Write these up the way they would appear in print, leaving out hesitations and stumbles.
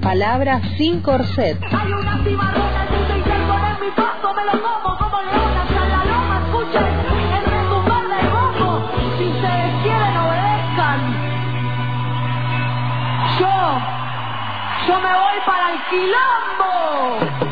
palabras sin corset. Hay una cimarrona, el mundo y en mi paso, me lo como como leonas a la loma, escuchen el retumbar del bombo, si ustedes quieren obedezcan. Yo me voy para el quilombo.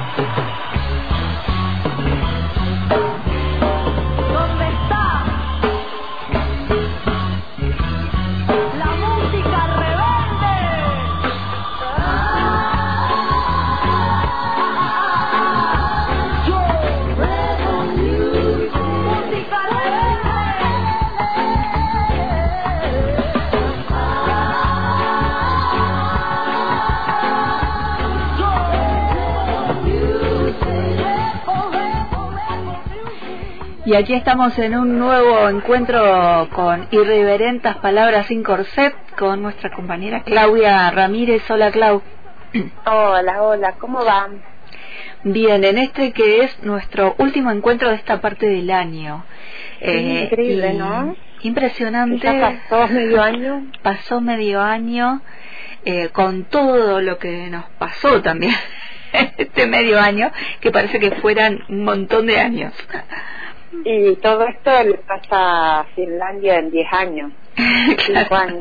Y aquí estamos en un nuevo encuentro con Irreverentas Palabras sin Corset con nuestra compañera Claudia Ramírez. Hola, Clau. Hola, ¿cómo van? Bien, en este que es nuestro último encuentro de esta parte del año. Increíble, ¿no? Impresionante. Ya pasó medio año. Pasó medio año, con todo lo que nos pasó también este medio año, que parece que fueran un montón de años. Y todo esto le pasa a Finlandia en 10 años, 5 años.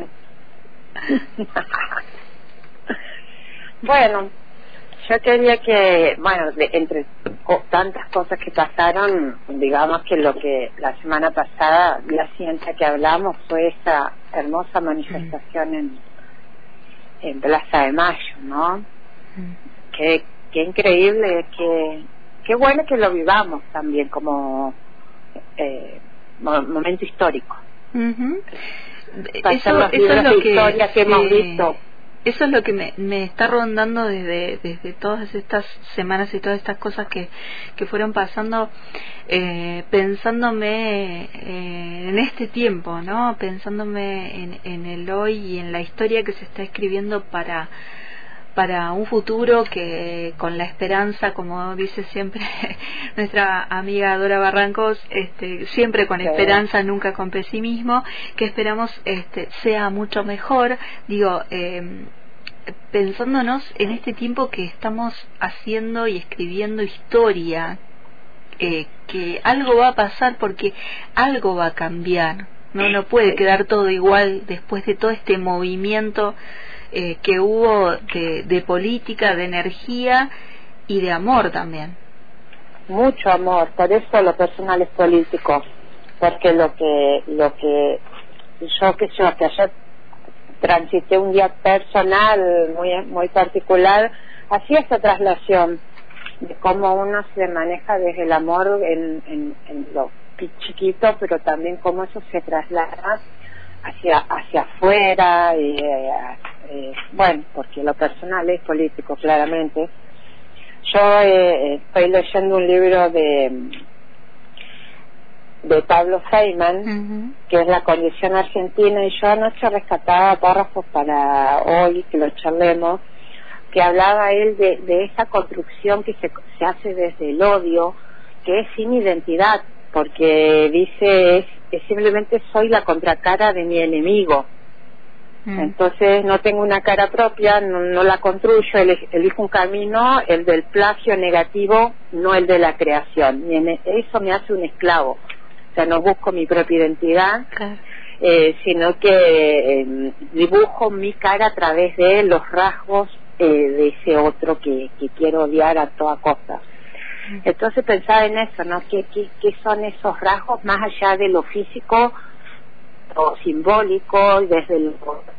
Bueno, yo quería que, entre tantas cosas que pasaron, digamos que lo que la semana pasada, la siguiente que hablamos, fue esa hermosa manifestación en Plaza de Mayo, ¿no? Qué increíble, qué bueno que lo vivamos también como momento histórico. Eso es lo que historia que hemos visto. Eso es lo que me está rondando desde todas estas semanas y todas estas cosas que fueron pasando, pensándome en este tiempo, ¿no? Pensándome en el hoy y en la historia que se está escribiendo para un futuro que, con la esperanza, como dice siempre nuestra amiga Dora Barrancos, siempre con esperanza, nunca con pesimismo, que esperamos sea mucho mejor. Digo, pensándonos en este tiempo que estamos haciendo y escribiendo historia, que algo va a pasar porque algo va a cambiar. No puede quedar todo igual después de todo este movimiento que hubo de política, de energía y de amor también. Mucho amor, por eso lo personal es político, porque lo que que ayer transité un día personal muy particular, hacía esa traslación de cómo uno se maneja desde el amor en lo chiquito, pero también cómo eso se traslada hacia afuera porque lo personal es político, claramente. Yo estoy leyendo un libro de Pablo Feynman, que es La condición argentina, y yo anoche rescataba párrafos para hoy que lo charlemos, que hablaba él de esa construcción que se hace desde el odio, que es sin identidad, porque dice es simplemente soy la contracara de mi enemigo. Entonces no tengo una cara propia, no la construyo, elijo un camino, el del plagio negativo, no el de la creación. Eso me hace un esclavo. O sea, no busco mi propia identidad, sino que dibujo mi cara a través de los rasgos de ese otro que quiero odiar a toda costa. Entonces pensaba en eso, ¿no? ¿Qué son esos rasgos más allá de lo físico o simbólico, desde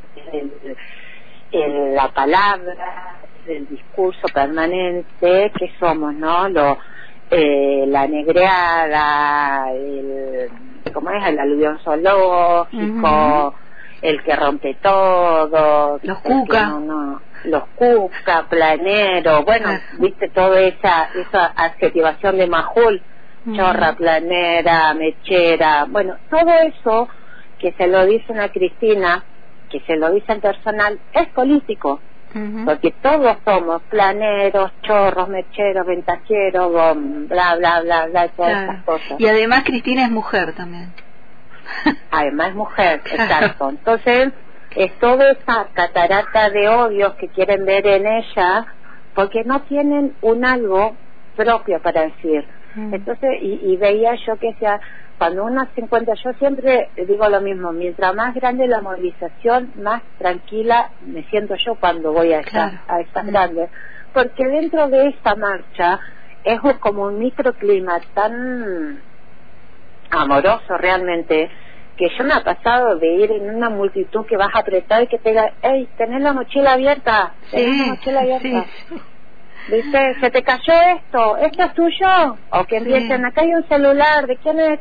la palabra, del discurso permanente que somos, ¿no? La negreada, ¿cómo es? El aluvión zoológico, el que rompe todo, los cuca, los cuca, planero, viste toda esa adjetivación de Majul, chorra, planera, mechera, todo eso que se lo dicen a Cristina, que se lo dicen personal, es político, porque todos somos planeros, chorros, mecheros, ventajeros, bla, bla, bla, bla, todas esas cosas. Y además Cristina es mujer también. Además es mujer, exacto. Entonces, es toda esa catarata de odios que quieren ver en ella, porque no tienen un algo propio para decir. Entonces, y veía yo que sea, cuando uno se encuentra, yo siempre digo lo mismo, mientras más grande la movilización, más tranquila me siento yo cuando voy a estas grandes, porque dentro de esta marcha es como un microclima tan amoroso realmente, que yo me ha pasado de ir en una multitud que vas a apretar y que te diga, hey, tenés la mochila abierta, tenés la mochila abierta. Sí. ¿Viste? ¿Se te cayó esto? ¿Esto es tuyo? O que empiecen, acá hay un celular, ¿de quién es?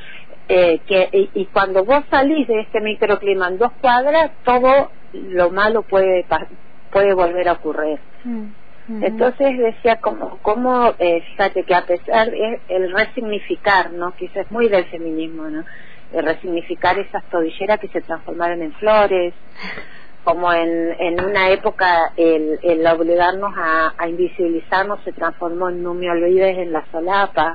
Y cuando vos salís de este microclima en 2 cuadras, todo lo malo puede volver a ocurrir. Entonces decía como fíjate que a pesar de el resignificar, ¿no? Que eso es muy del feminismo, ¿no? El resignificar esas tobilleras que se transformaron en flores, como en una época el obligarnos a invisibilizarnos se transformó en no me olvides en la solapa.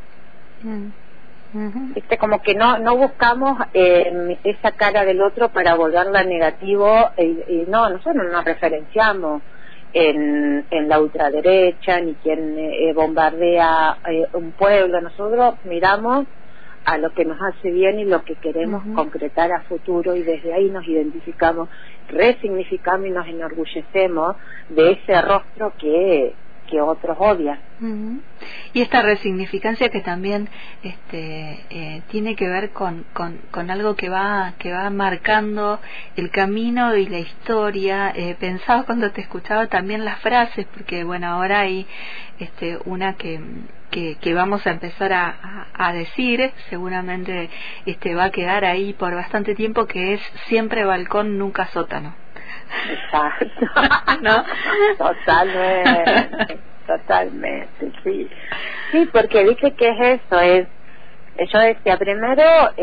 ¿Viste? Como que no buscamos esa cara del otro para volverla negativo, y no, nosotros no nos referenciamos en la ultraderecha ni quien bombardea un pueblo. Nosotros miramos a lo que nos hace bien y lo que queremos concretar a futuro, y desde ahí nos identificamos, resignificamos y nos enorgullecemos de ese rostro que otros odian. Y esta resignificancia que también tiene que ver con algo que va marcando el camino y la historia. Pensaba cuando te escuchaba también las frases, porque bueno, ahora hay una que vamos a empezar a decir, seguramente va a quedar ahí por bastante tiempo, que es siempre balcón, nunca sótano. Exacto. ¿No? Totalmente, sí. Sí, porque dije que es eso, yo decía, primero,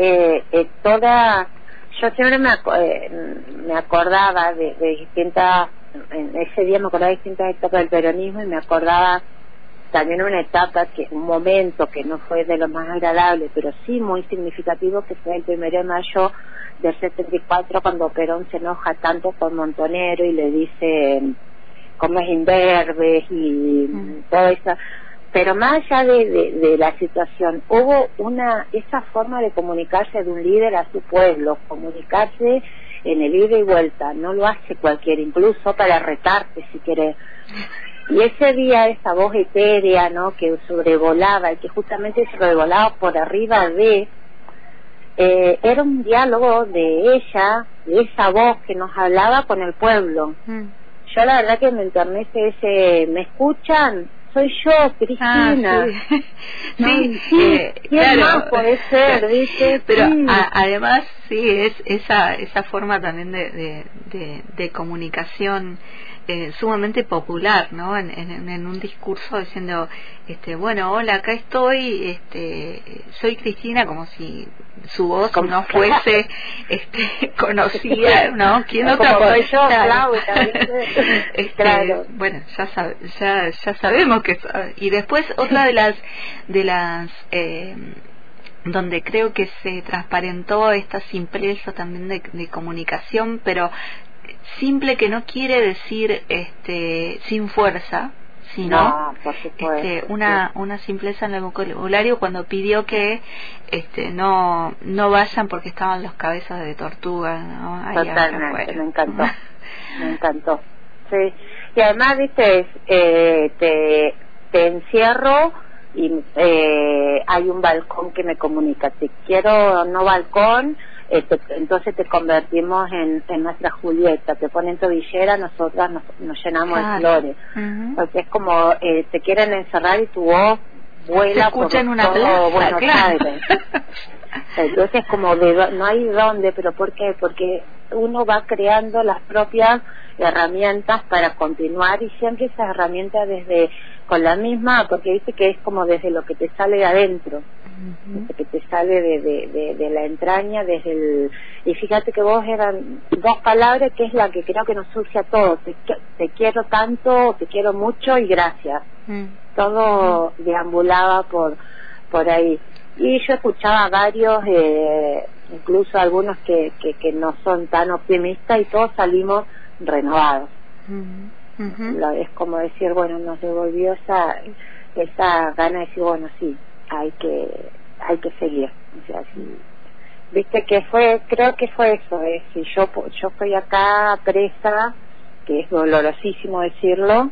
yo siempre me acordaba de distintas, en ese día me acordaba de distintas etapas del peronismo, y me acordaba también un momento que no fue de lo más agradable, pero sí muy significativo, que fue el 1 de mayo del 74, cuando Perón se enoja tanto con Montonero y le dice cómo es imberbe y todo eso. Pero más allá de la situación, hubo esa forma de comunicarse de un líder a su pueblo, comunicarse en el ida y vuelta, no lo hace cualquiera, incluso para retarte si querés. Y ese día esa voz etérea, ¿no?, que sobrevolaba, y que justamente sobrevolaba por arriba era un diálogo de ella, de esa voz que nos hablaba con el pueblo. Yo la verdad que me enternece ¿me escuchan? Soy yo, Cristina. Sí, ¿quién claro, más puede ser? Dice, pero además sí, es esa forma también de comunicación sumamente popular, ¿no? En un discurso diciendo, bueno, hola, acá estoy, soy Cristina, como si su voz no fuese conocida, ¿no? ¿Quién otra soy yo, claro. Claudia, claro. Bueno, ya sabemos que y después otra de las donde creo que se transparentó esta simpleza también de comunicación, pero simple, que no quiere decir sin fuerza, sino una simpleza en el vocabulario, cuando pidió que no vayan porque estaban los cabezas de tortuga, ¿no? Ahí totalmente, me encantó. Sí, y además, viste, te encierro y hay un balcón que me comunica, te quiero, no balcón. Entonces te convertimos en nuestra Julieta, te ponen tobillera, nosotras nos llenamos de flores, porque es como te quieren encerrar y tu voz vuela por todo Buenos Aires. Entonces como no hay dónde, pero ¿por qué? Porque uno va creando las propias herramientas para continuar, y siempre esas herramientas con la misma, porque dice que es como desde lo que te sale de adentro, desde que te sale de la entraña, y fíjate que vos eran 2 palabras que es la que creo que nos surge a todos: te quiero tanto, te quiero mucho y gracias. Todo deambulaba por ahí. Y yo escuchaba varios incluso algunos que no son tan optimistas, y todos salimos renovados. Es como decir, bueno, nos devolvió esa gana de decir, bueno, sí, hay que seguir. O sea, sí, viste que creo que fue eso, si yo estoy acá presa, que es dolorosísimo decirlo,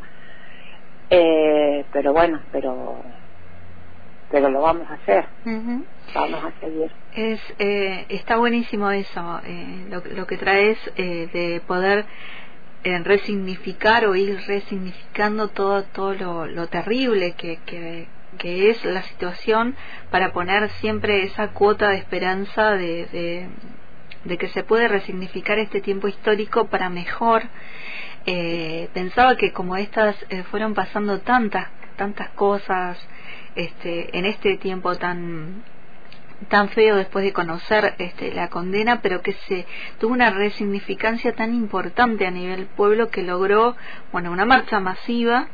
pero bueno, pero lo vamos a hacer. Vamos a seguir. Está buenísimo eso, lo que traes, de poder resignificar o ir resignificando todo lo terrible que es la situación, para poner siempre esa cuota de esperanza de que se puede resignificar este tiempo histórico para mejor. Pensaba que como estas fueron pasando tantas cosas en este tiempo tan feo, después de conocer la condena, pero que se tuvo una resignificancia tan importante a nivel pueblo, que logró, bueno, una marcha masiva,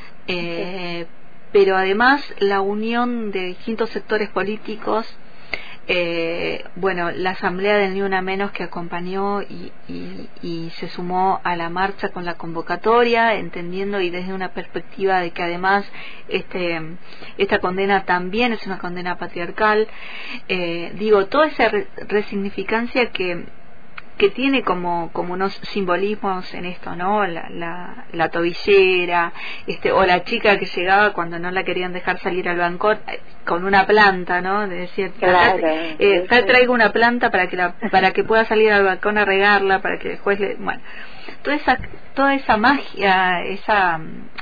pero además la unión de distintos sectores políticos, bueno, la asamblea del Ni Una Menos, que acompañó y se sumó a la marcha con la convocatoria, entendiendo y desde una perspectiva de que además esta condena también es una condena patriarcal. Toda esa resignificancia que tiene como unos simbolismos en esto, ¿no? La tobillera, o la chica que llegaba cuando no la querían dejar salir al balcón con una planta, ¿no? De decir, claro, traigo una planta para que pueda salir al balcón a regarla, para que después bueno, toda esa magia, esa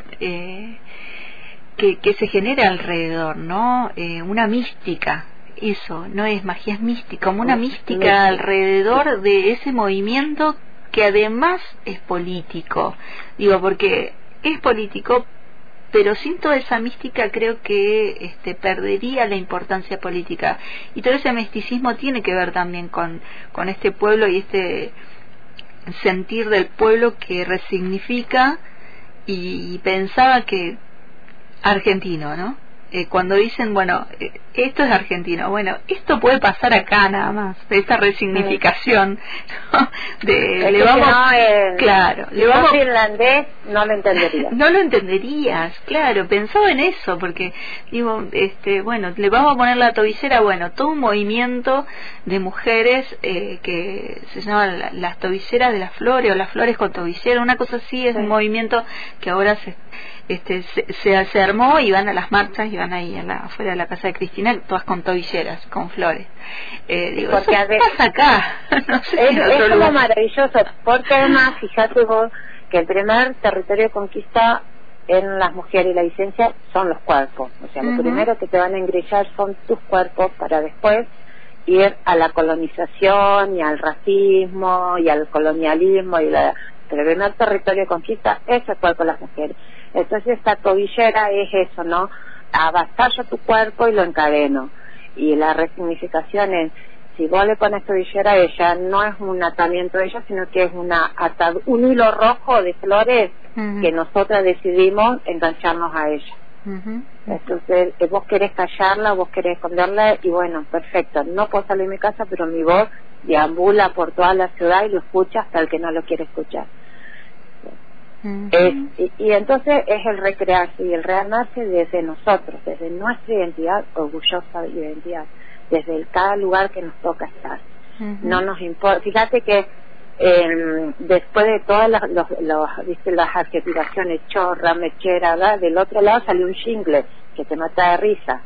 que se genera alrededor, ¿no? Una mística. Eso no es magia, es mística, como una mística alrededor de ese movimiento, que además es político. Porque es político, pero sin toda esa mística creo que perdería la importancia política. Y todo ese misticismo tiene que ver también con este pueblo y este sentir del pueblo que resignifica. Y pensaba que argentino, ¿no? Cuando dicen, bueno, esto es argentino, bueno, esto puede pasar acá nada más, de esta resignificación, ¿no? Le vamos finlandés, no lo entenderías. No lo entenderías, claro. Pensaba en eso, porque digo, bueno, le vamos a poner la tobillera, bueno, todo un movimiento de mujeres que se llaman las tobilleras de las flores, o las flores con tobillera, una cosa así. Es un movimiento que ahora se armó, y van a las marchas, y van ahí afuera de la casa de Cristina, todas con tobilleras, con flores. Porque ¿qué pasa acá? No sé, es como maravilloso, porque además, fíjate vos, que el primer territorio de conquista en las mujeres y la licencia son los cuerpos. O sea, lo primero que te van a engrillar son tus cuerpos, para después ir a la colonización y al racismo y al colonialismo. Pero el primer territorio de conquista es el cuerpo de las mujeres. Entonces esta tobillera es eso, ¿no? Avasallo tu cuerpo y lo encadeno. Y la resignificación es, si vos le pones tobillera a ella, no es un atamiento de ella, sino que es un hilo rojo de flores que nosotras decidimos engancharnos a ella. Entonces vos querés callarla, vos querés esconderla, y bueno, perfecto, no puedo salir de mi casa, pero mi voz deambula por toda la ciudad y lo escucha hasta el que no lo quiere escuchar. Y entonces es el recrearse y el rearmarse desde nosotros, desde nuestra identidad, orgullosa identidad, desde cada lugar que nos toca estar. No nos importa. Fíjate que después de todas las adjetivaciones, chorra, mechera, ¿verdad? Del otro lado salió un jingle que te mata de risa.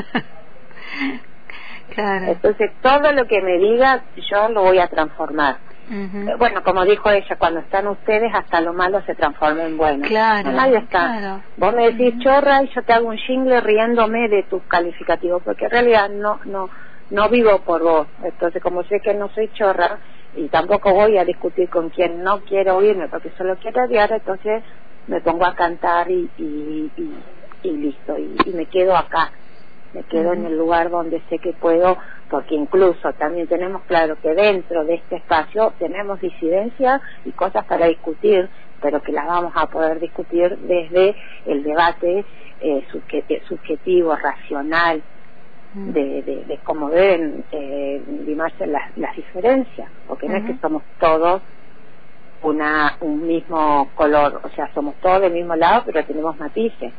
Claro. Entonces todo lo que me diga yo lo voy a transformar. Bueno, como dijo ella, cuando están ustedes, hasta lo malo se transforma en bueno. Claro, nadie está. Claro. Vos me decís chorra y yo te hago un jingle riéndome de tus calificativos, porque en realidad no vivo por vos. Entonces, como sé que no soy chorra, y tampoco voy a discutir con quien no quiere oírme porque solo quiere odiar, entonces me pongo a cantar y listo, y me quedo acá. Me quedo en el lugar donde sé que puedo, porque incluso también tenemos claro que dentro de este espacio tenemos disidencia y cosas para discutir, pero que las vamos a poder discutir desde el debate subjetivo, racional, de cómo deben limarse las diferencias, porque no es que somos todos un mismo color, o sea, somos todos del mismo lado, pero tenemos matices.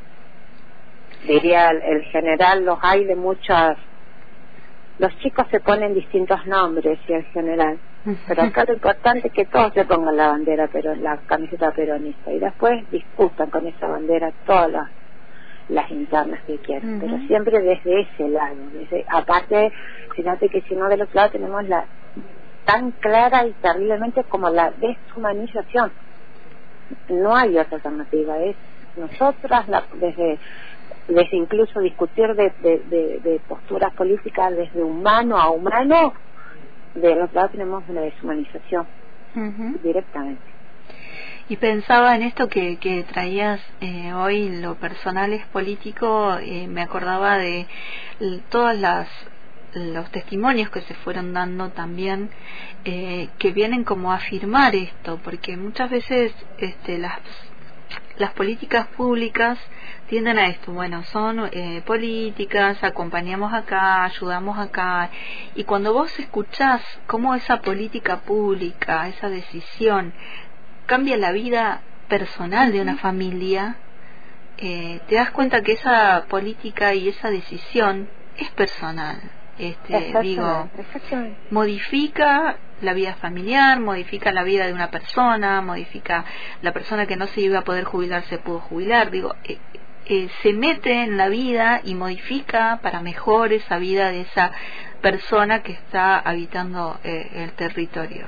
Diría el general, los hay de muchas. Los chicos se ponen distintos nombres, y el general, pero acá lo importante es que todos se pongan la bandera, pero la camiseta peronista, y después discutan con esa bandera todas las internas que quieran, pero siempre desde ese lado. Aparte, fíjate que si no, de los lados tenemos la tan clara y terriblemente como la deshumanización. No hay otra alternativa, es nosotras desde incluso discutir de posturas políticas desde humano a humano, de los lados tenemos una deshumanización directamente. Y pensaba en esto que traías hoy, lo personal es político, me acordaba de todas los testimonios que se fueron dando también, que vienen como a afirmar esto, porque muchas veces las políticas públicas tienden a esto, bueno, son políticas, acompañamos acá, ayudamos acá, y cuando vos escuchás cómo esa política pública, esa decisión cambia la vida personal de una familia, te das cuenta que esa política y esa decisión es personal. Digo, modifica la vida familiar, modifica la vida de una persona, modifica la persona que no se iba a poder jubilar, se pudo jubilar, digo, se mete en la vida y modifica para mejor esa vida de esa persona que está habitando el territorio.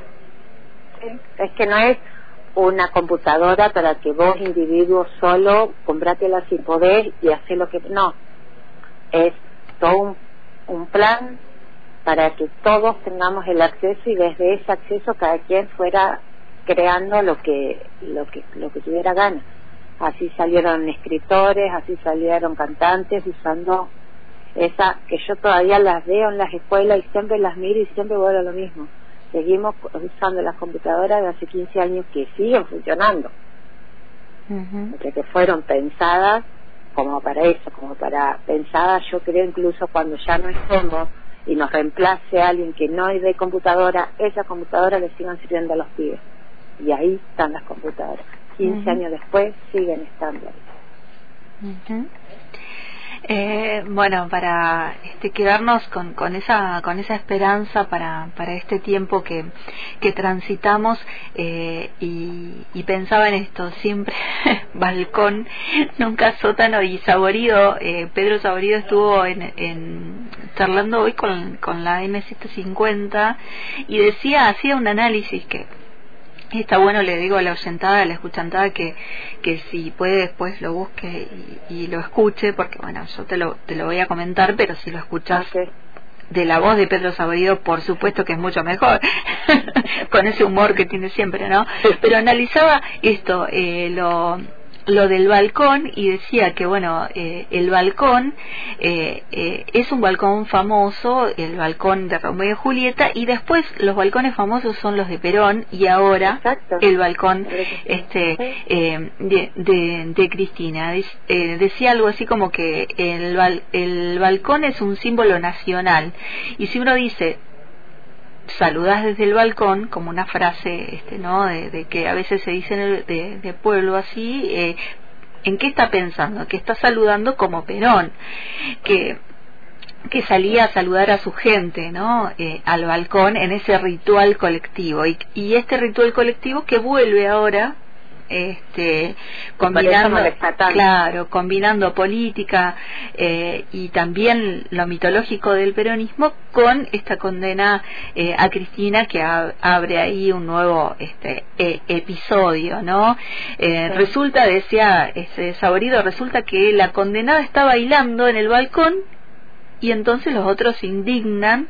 Es que no es una computadora para que vos, individuo solo, comprátela si podés y hacer lo que... No, es todo un plan para que todos tengamos el acceso, y desde ese acceso cada quien fuera creando lo que tuviera ganas. Así salieron escritores, así salieron cantantes usando esa, que yo todavía las veo en las escuelas y siempre las miro y siempre vuelvo a lo mismo. Seguimos usando las computadoras de hace 15 años que siguen funcionando, que fueron pensadas como para eso, pensadas, yo creo, incluso cuando ya no estemos y nos reemplace a alguien que no es de computadora, esas computadoras le sigan sirviendo a los pibes, y ahí están las computadoras 15 años después siguen estando ahí. Bueno, para quedarnos con esa esperanza para este tiempo que transitamos, y pensaba en esto siempre, balcón, nunca sótano, y Saborido, Pedro Saborido estuvo charlando hoy con la M150 y hacía un análisis que está bueno, le digo a la oyentada, a la escuchantada, que si puede después lo busque y lo escuche, porque bueno, yo te lo voy a comentar, pero si lo escuchas de la voz de Pedro Saborido, por supuesto que es mucho mejor, con ese humor que tiene siempre, ¿no? Pero analizaba esto, lo del balcón, y decía que bueno, el balcón es un balcón famoso, el balcón de Romeo y Julieta, y después los balcones famosos son los de Perón, y ahora el balcón de Cristina. Decía algo así como que el balcón es un símbolo nacional, y si uno dice saludás desde el balcón, como una frase ¿no? de que a veces se dice de pueblo así, ¿en qué está pensando? Que está saludando como Perón, que salía a saludar a su gente, ¿no? Al balcón, en ese ritual colectivo, y este ritual colectivo que vuelve ahora, combinando política y también lo mitológico del peronismo con esta condena a Cristina, que abre ahí un nuevo episodio, ¿no? Resulta, decía Saborido, resulta que la condenada está bailando en el balcón, y entonces los otros se indignan,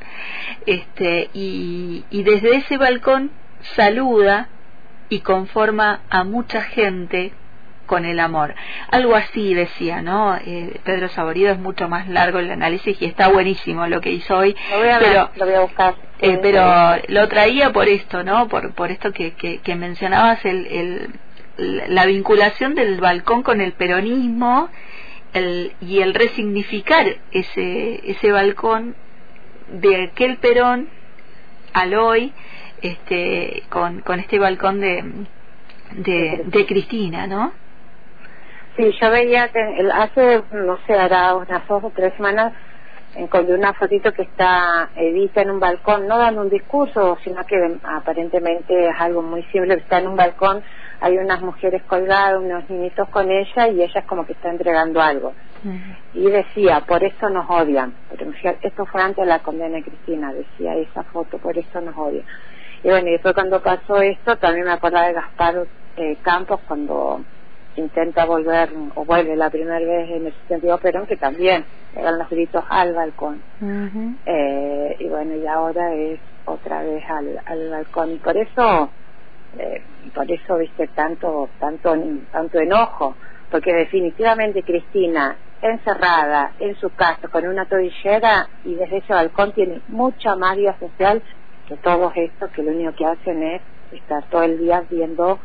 y desde ese balcón saluda y conforma a mucha gente con el amor. Algo así decía, ¿no? Pedro Saborido, es mucho más largo el análisis y está buenísimo lo que hizo hoy. Lo voy a buscar. Pero lo traía por esto, ¿no? Por esto que mencionabas, la vinculación del balcón con el peronismo, el resignificar ese balcón de aquel Perón al hoy, con este balcón de Cristina, ¿no? Sí, yo veía que hace, no sé, hará unas 2 o 3 semanas, encontré una fotito que está Evita en un balcón, no dando un discurso, sino que aparentemente es algo muy simple. Está en un balcón, hay unas mujeres colgadas, unos niñitos con ella, y ella es como que está entregando algo. Y decía, por eso nos odian. Porque esto fue antes de la condena de Cristina, decía esa foto, por eso nos odian. Y bueno, y después cuando pasó esto, también me acordaba de Gaspar Campos, cuando intenta volver, o vuelve la primera vez en el 72 Perón, que también le dan los gritos al balcón. Y bueno, y ahora es otra vez al balcón. Y por eso viste tanto enojo, porque definitivamente Cristina, encerrada en su casa con una tobillera y desde ese balcón, tiene mucha más vida social que todos estos, que lo único que hacen es estar todo el día viendo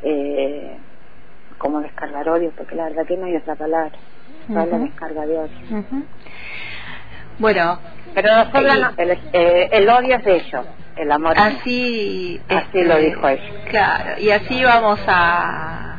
como descargar odio, porque la verdad que no hay otra palabra, la descarga de odio. Bueno, pero nosotros el odio es de ellos, el amor así lo dijo ella. Claro, y así vamos a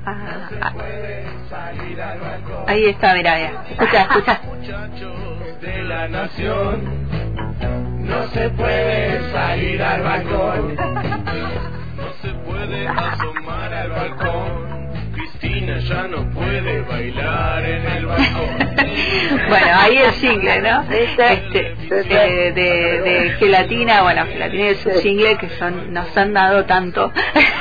ahí está, mira, escucha. Muchachos de la nación, no se puede salir al balcón, no se puede asomar al balcón. Cristina ya no puede bailar en el balcón. Bueno, ahí el jingle, ¿no? De Gelatina, bueno, Gelatina y su jingle, que nos han dado tanto,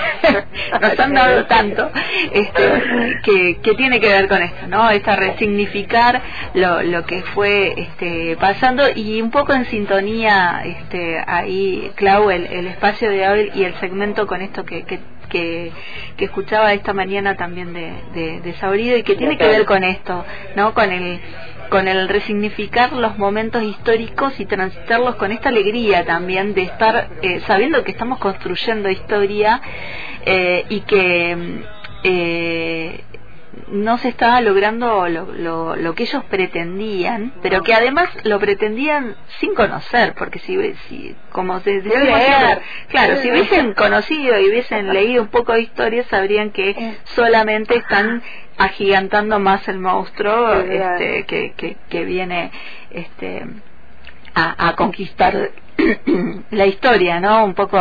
que tiene que ver con esto, ¿no? Resignificar lo que fue pasando, y un poco en sintonía ahí, Clau, el espacio de hoy y el segmento con esto que escuchaba esta mañana también de Sabrido, y que tiene que ver con esto, ¿no? Con el resignificar los momentos históricos y transitarlos con esta alegría también de estar sabiendo que estamos construyendo historia, y que no se estaba logrando lo que ellos pretendían, pero que además lo pretendían sin conocer, porque si como se decía, claro, si hubiesen conocido y hubiesen leído un poco de historia, sabrían que solamente están agigantando más el monstruo que viene a conquistar la historia, ¿no? Un poco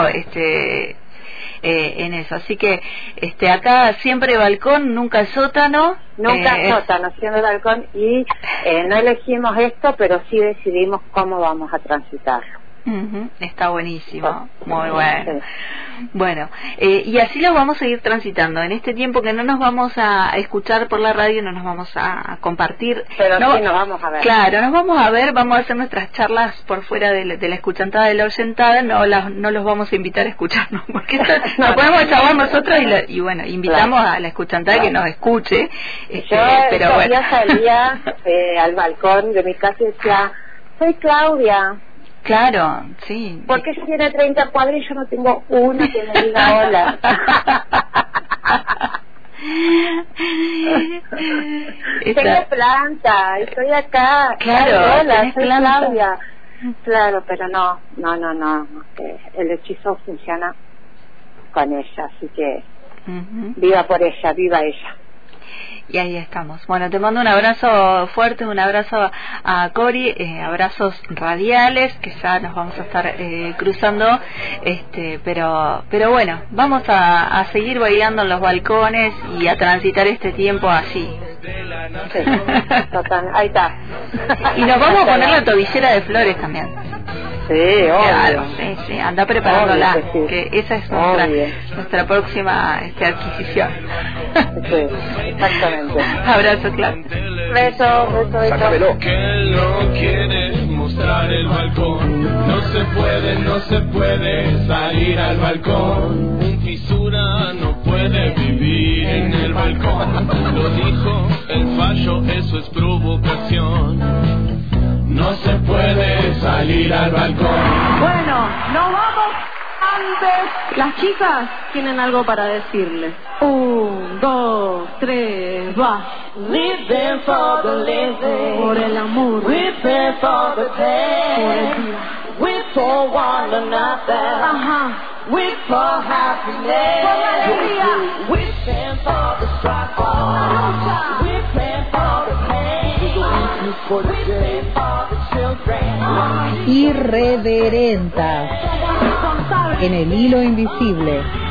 en eso. Así que acá siempre balcón, nunca sótano. Nunca sótano, siempre balcón, y no elegimos esto, pero sí decidimos cómo vamos a transitarlo. Está buenísimo, muy bueno. Bueno, y así lo vamos a ir transitando en este tiempo que no nos vamos a escuchar por la radio, no nos vamos a compartir, pero sí nos vamos a ver. Claro, nos vamos a ver, vamos a hacer nuestras charlas por fuera de la escuchantada, de la oyentada, no los vamos a invitar a escucharnos, porque no podemos charlar nosotros, y bueno, invitamos a la escuchantada que nos escuche. Pero bueno, salía al balcón de mi casa y decía, soy Claudia. Claro, sí. ¿Por qué si tiene 30 cuadros y yo no tengo una que me diga hola? Tengo planta, estoy acá. Claro, hola, soy Claudia. Claro, pero no, el hechizo funciona con ella, así que viva por ella, viva ella. Y ahí estamos. Bueno, te mando un abrazo fuerte, un abrazo a Cori, abrazos radiales, que ya nos vamos a estar cruzando, pero bueno, vamos a seguir bailando en los balcones y a transitar este tiempo así. Sí, total, ahí está. Y nos vamos a poner la tobillera de flores también. Sí, obvio. Claro, sí, anda preparándola, obvio que esa es nuestra próxima adquisición. Sí, exactamente. Abrazo, claro. Beso. Que él no quiere mostrar el balcón, no se puede salir al balcón. Un fisura no puede vivir en el balcón, lo dijo el fallo, eso es provocación. No se puede salir al balcón. Bueno, nos vamos antes. Las chicas tienen algo para decirle. 1, 2, 3, va. Living for the living, por el amor, weeping for the pain, weep for one another, weep for happiness, weeping for the struggle, weeping for the pain, weeping for the children. Irreverentas en el hilo invisible.